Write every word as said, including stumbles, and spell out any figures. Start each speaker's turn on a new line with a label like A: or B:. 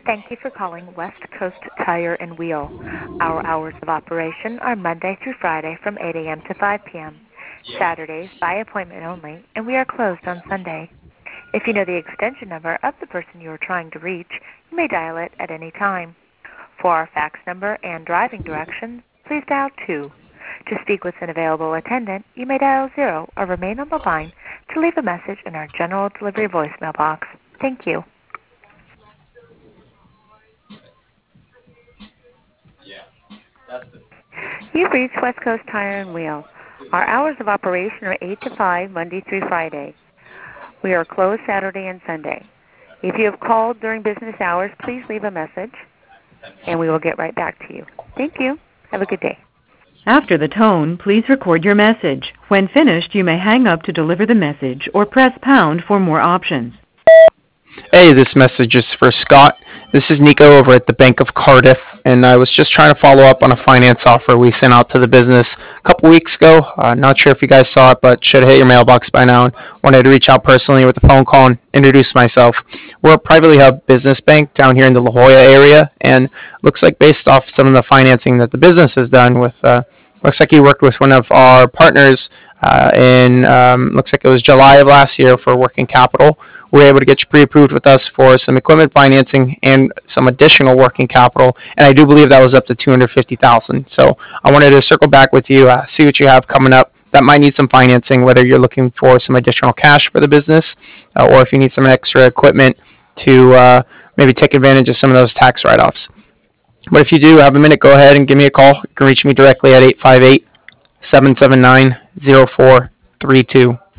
A: Thank you for calling West Coast Tire and Wheel. Our hours of operation are Monday through Friday from eight a.m. to five p.m. Saturdays by appointment only, and we are closed on Sunday. If you know the extension number of the person you are trying to reach, you may dial it at any time. For our fax number and driving directions, please dial two. To speak with an available attendant, you may dial zero or remain on the line to leave a message in our general delivery voicemail box. Thank you. You've reached West Coast Tire and Wheel. Our hours of operation are eight to five, Monday through Friday. We are closed Saturday and Sunday. If you have called during business hours, please leave a message, and we will get right back to you. Thank you. Have a good day.
B: After the tone, please record your message. When finished, you may hang up to deliver the message or press pound for more options.
C: Hey, this message is for Scott. This is Nico over at the Bank of Cardiff, and I was just trying to follow up on a finance offer we sent out to the business a couple weeks ago. Uh, not sure if you guys saw it, but should have hit your mailbox by now. And wanted to reach out personally with a phone call and introduce myself. We're a privately held business bank down here in the La Jolla area, and looks like based off some of the financing that the business has done with, uh, looks like he worked with one of our partners uh, in, um, looks like it was July of last year for working capital. We were able to get you pre-approved with us for some equipment financing and some additional working capital, and I do believe that was up to two hundred fifty thousand dollars. So I wanted to circle back with you, uh, see what you have coming up that might need some financing, whether you're looking for some additional cash for the business uh, or if you need some extra equipment to uh, maybe take advantage of some of those tax write-offs. But if you do have a minute, go ahead and give me a call. You can reach me directly at eight five eight, seven seven nine, zero four three two.